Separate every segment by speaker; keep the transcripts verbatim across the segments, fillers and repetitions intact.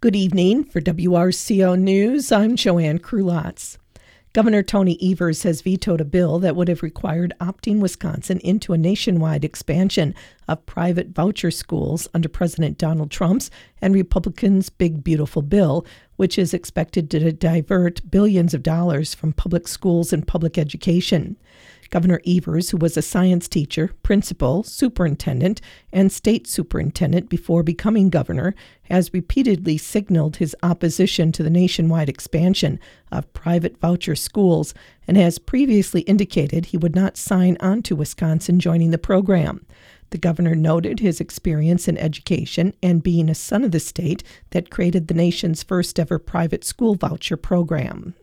Speaker 1: Good evening. For W R C O News, I'm Joanne Krulotz. Governor Tony Evers has vetoed a bill that would have required opting Wisconsin into a nationwide expansion of private voucher schools under President Donald Trump's and Republicans' Big Beautiful Bill, which is expected to divert billions of dollars from public schools and public education. Governor Evers, who was a science teacher, principal, superintendent, and state superintendent before becoming governor, has repeatedly signaled his opposition to the nationwide expansion of private voucher schools and has previously indicated he would not sign on to Wisconsin joining the program. The governor noted his experience in education and being a son of the state that created the nation's first ever private school voucher program.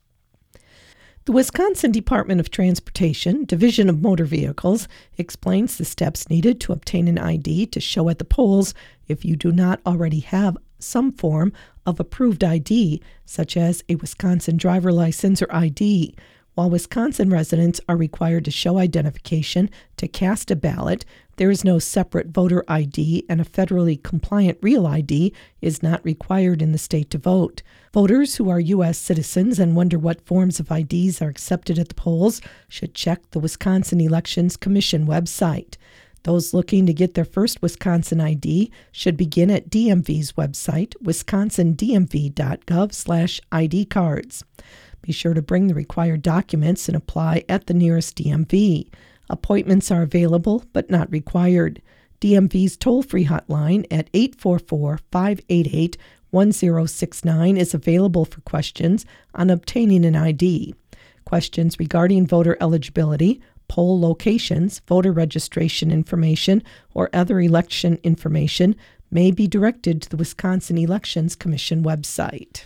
Speaker 1: The Wisconsin Department of Transportation, Division of Motor Vehicles, explains the steps needed to obtain an I D to show at the polls if you do not already have some form of approved I D, such as a Wisconsin driver license or I D. While Wisconsin residents are required to show identification to cast a ballot, there is no separate voter I D, and a federally compliant real I D is not required in the state to vote. Voters who are U S citizens and wonder what forms of I Ds are accepted at the polls should check the Wisconsin Elections Commission website. Those looking to get their first Wisconsin I D should begin at D M V's website, wisconsin d m v dot gov slash I D cards. Be sure to bring the required documents and apply at the nearest D M V. Appointments are available but not required. D M V's toll-free hotline at eight four four, five eight eight, one zero six nine is available for questions on obtaining an I D. Questions regarding voter eligibility, poll locations, voter registration information, or other election information may be directed to the Wisconsin Elections Commission website.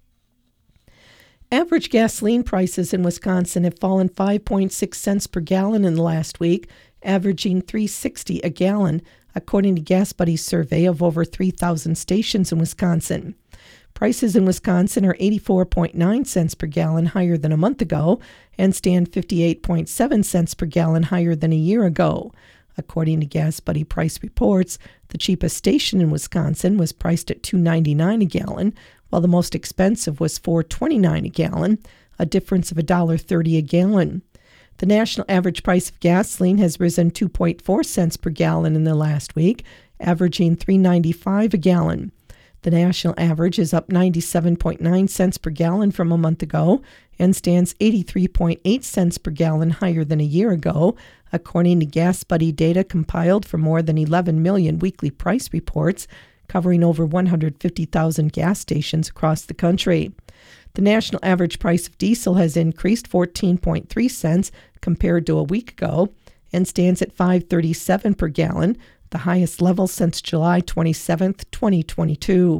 Speaker 1: Average gasoline prices in Wisconsin have fallen five point six cents per gallon in the last week, averaging three dollars and sixty cents a gallon, according to Gas Buddy's survey of over three thousand stations in Wisconsin. Prices in Wisconsin are eighty-four point nine cents per gallon higher than a month ago and stand fifty-eight point seven cents per gallon higher than a year ago. According to Gas Buddy price reports, the cheapest station in Wisconsin was priced at two dollars and ninety-nine cents a gallon, while the most expensive was four dollars and twenty-nine cents a gallon, a difference of one dollar and thirty cents a gallon. The national average price of gasoline has risen two point four cents per gallon in the last week, averaging three dollars and ninety-five cents a gallon. The national average is up ninety-seven point nine cents per gallon from a month ago and stands eighty-three point eight cents per gallon higher than a year ago, according to Gas Buddy data compiled from more than eleven million weekly price reports covering over one hundred fifty thousand gas stations across the country. The national average price of diesel has increased fourteen point three cents compared to a week ago and stands at five dollars and thirty-seven cents per gallon, the highest level since July twenty-seventh, twenty twenty-two.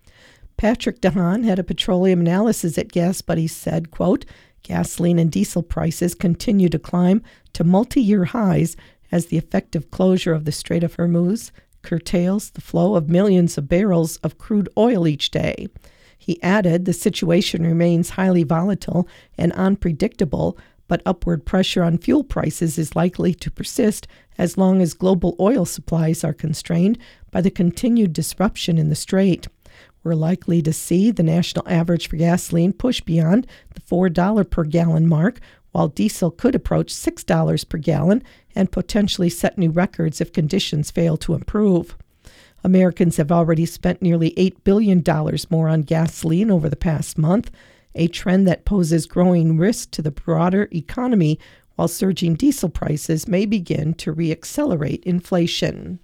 Speaker 1: Patrick DeHaan, head of petroleum analysis at Gas Buddy, said, quote, gasoline and diesel prices continue to climb to multi-year highs as the effective closure of the Strait of Hormuz curtails the flow of millions of barrels of crude oil each day. He added the situation remains highly volatile and unpredictable, but upward pressure on fuel prices is likely to persist as long as global oil supplies are constrained by the continued disruption in the strait. We're likely to see the national average for gasoline push beyond the four dollars per gallon mark, while diesel could approach six dollars per gallon and potentially set new records if conditions fail to improve. Americans have already spent nearly eight billion dollars more on gasoline over the past month, a trend that poses growing risk to the broader economy, while surging diesel prices may begin to reaccelerate inflation.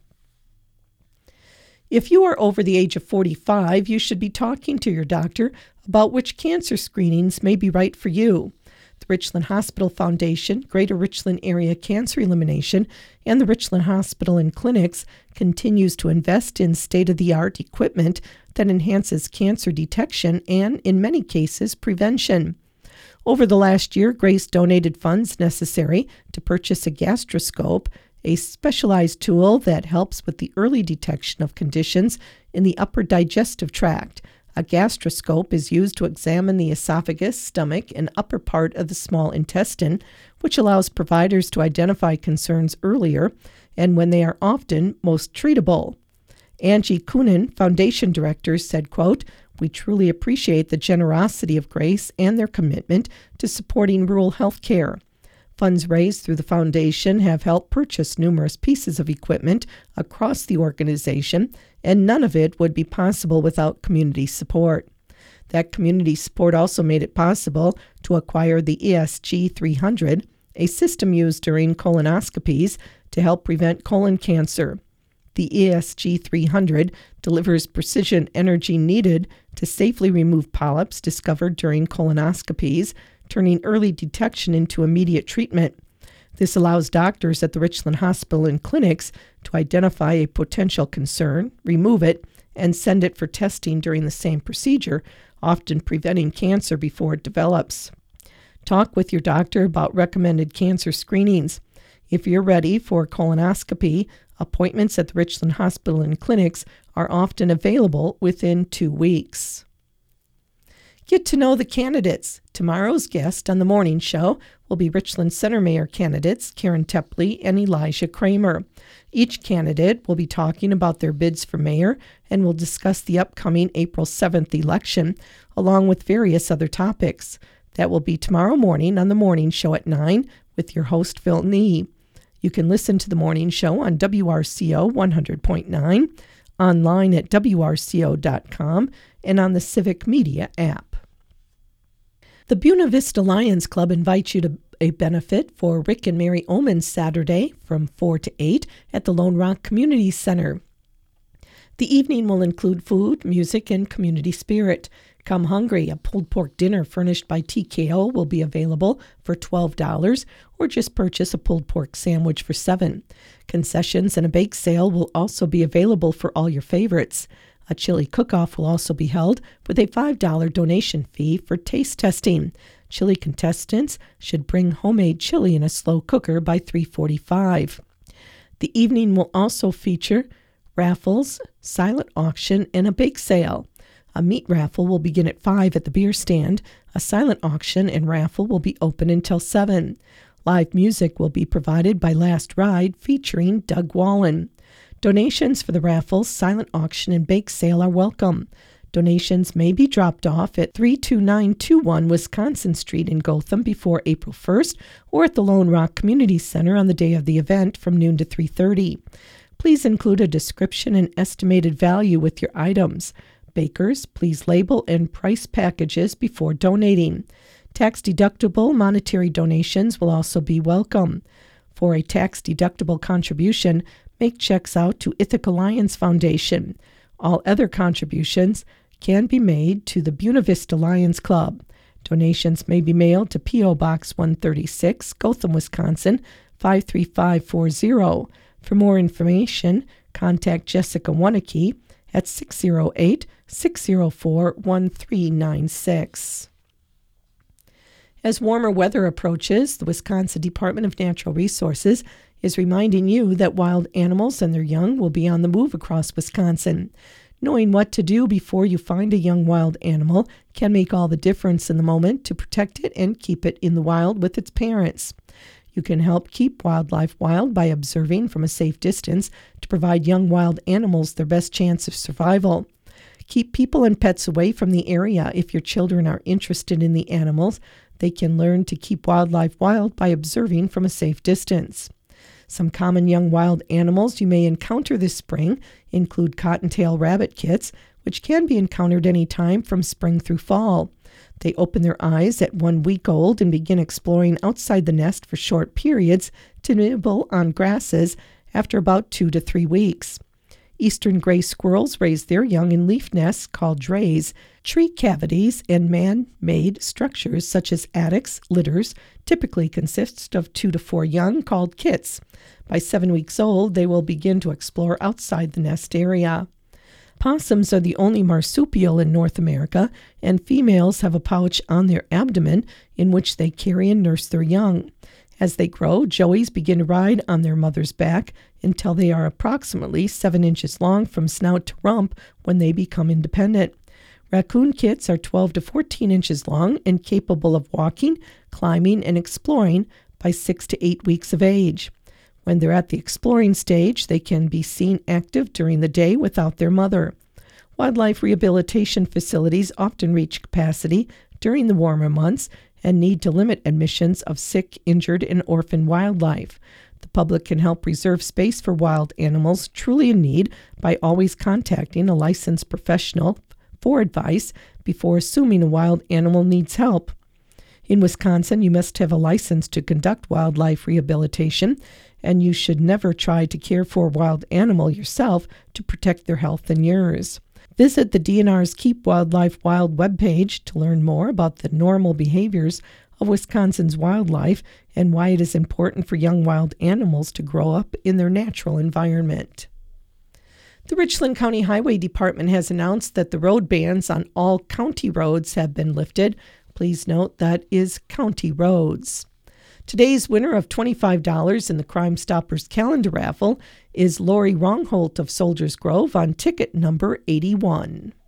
Speaker 1: If you are over the age of forty-five, you should be talking to your doctor about which cancer screenings may be right for you. The Richland Hospital Foundation, Greater Richland Area Cancer Elimination, and the Richland Hospital and Clinics continues to invest in state-of-the-art equipment that enhances cancer detection and, in many cases, prevention. Over the last year, Grace donated funds necessary to purchase a gastroscope, a specialized tool that helps with the early detection of conditions in the upper digestive tract. A gastroscope is used to examine the esophagus, stomach, and upper part of the small intestine, which allows providers to identify concerns earlier and when they are often most treatable. Angie Coonan, foundation director, said, quote, "We truly appreciate the generosity of Grace and their commitment to supporting rural health care. Funds raised through the foundation have helped purchase numerous pieces of equipment across the organization, and none of it would be possible without community support. That community support also made it possible to acquire the E S G three hundred, a system used during colonoscopies to help prevent colon cancer. The E S G three hundred delivers precision energy needed to safely remove polyps discovered during colonoscopies, turning early detection into immediate treatment. This allows doctors at the Richland Hospital and clinics to identify a potential concern, remove it, and send it for testing during the same procedure, often preventing cancer before it develops. Talk with your doctor about recommended cancer screenings. If you're ready for colonoscopy, appointments at the Richland Hospital and clinics are often available within two weeks. Get to know the candidates. Tomorrow's guest on the morning show will be Richland Center Mayor candidates Karen Tepley and Elijah Kramer. Each candidate will be talking about their bids for mayor and will discuss the upcoming April seventh election, along with various other topics. That will be tomorrow morning on the morning show at nine with your host, Phil Nee. You can listen to the morning show on W R C O one hundred point nine, online at W R C O dot com, and on the Civic Media app. The Buena Vista Lions Club invites you to a benefit for Rick and Mary Oman Saturday from four to eight at the Lone Rock Community Center. The evening will include food, music, and community spirit. Come hungry. A pulled pork dinner furnished by T K O will be available for twelve dollars, or just purchase a pulled pork sandwich for seven dollars. Concessions and a bake sale will also be available for all your favorites. A chili cook-off will also be held with a five dollars donation fee for taste testing. Chili contestants should bring homemade chili in a slow cooker by three forty-five. The evening will also feature raffles, silent auction, and a bake sale. A meat raffle will begin at five at the beer stand. A silent auction and raffle will be open until seven. Live music will be provided by Last Ride featuring Doug Wallen. Donations for the raffles, silent auction, and bake sale are welcome. Donations may be dropped off at three two nine two one Wisconsin Street in Gotham before April first, or at the Lone Rock Community Center on the day of the event from noon to three thirty. Please include a description and estimated value with your items. Bakers, please label and price packages before donating. Tax-deductible monetary donations will also be welcome. For a tax-deductible contribution, make checks out to Ithaca Lions Foundation. All other contributions can be made to the Buena Vista Lions Club. Donations may be mailed to P O. Box one thirty-six, Gotham, Wisconsin, five three five four zero. For more information, contact Jessica Wanneke at six oh eight, six oh four, one three nine six. As warmer weather approaches, the Wisconsin Department of Natural Resources is reminding you that wild animals and their young will be on the move across Wisconsin. Knowing what to do before you find a young wild animal can make all the difference in the moment to protect it and keep it in the wild with its parents. You can help keep wildlife wild by observing from a safe distance to provide young wild animals their best chance of survival. Keep people and pets away from the area. If your children are interested in the animals, they can learn to keep wildlife wild by observing from a safe distance. Some common young wild animals you may encounter this spring include cottontail rabbit kits, which can be encountered any time from spring through fall. They open their eyes at one week old and begin exploring outside the nest for short periods to nibble on grasses after about two to three weeks. Eastern gray squirrels raise their young in leaf nests called drays. Tree cavities and man-made structures such as attics, litters, typically consist of two to four young called kits. By seven weeks old, they will begin to explore outside the nest area. Possums are the only marsupial in North America, and females have a pouch on their abdomen in which they carry and nurse their young. As they grow, joeys begin to ride on their mother's back until they are approximately seven inches long from snout to rump when they become independent. Raccoon kits are twelve to fourteen inches long and capable of walking, climbing, and exploring by six to eight weeks of age. When they're at the exploring stage, they can be seen active during the day without their mother. Wildlife rehabilitation facilities often reach capacity during the warmer months and need to limit admissions of sick, injured, and orphaned wildlife. The public can help reserve space for wild animals truly in need by always contacting a licensed professional for advice before assuming a wild animal needs help. In Wisconsin, you must have a license to conduct wildlife rehabilitation, and you should never try to care for a wild animal yourself to protect their health and yours. Visit the D N R's Keep Wildlife Wild webpage to learn more about the normal behaviors of Wisconsin's wildlife and why it is important for young wild animals to grow up in their natural environment. The Richland County Highway Department has announced that the road bans on all county roads have been lifted. Please note that is county roads. Today's winner of twenty-five dollars in the Crime Stoppers calendar raffle is Lori Rongholt of Soldiers Grove on ticket number eighty-one.